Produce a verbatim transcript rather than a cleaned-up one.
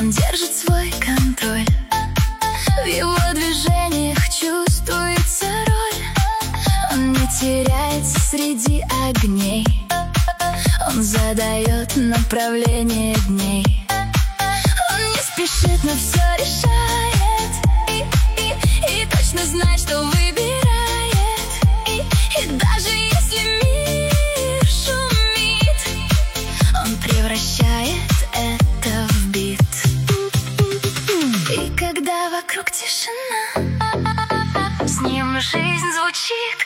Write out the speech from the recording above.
Он держит свой контроль. В его движениях чувствуется роль. Он не теряется среди огней. Он задает направление дней. Он не спешит, но все решает. И, и, и точно знает, что выбирает. И, и даже если мир шумит, он превращает это в бит. И когда вокруг тишина, с ним жизнь звучит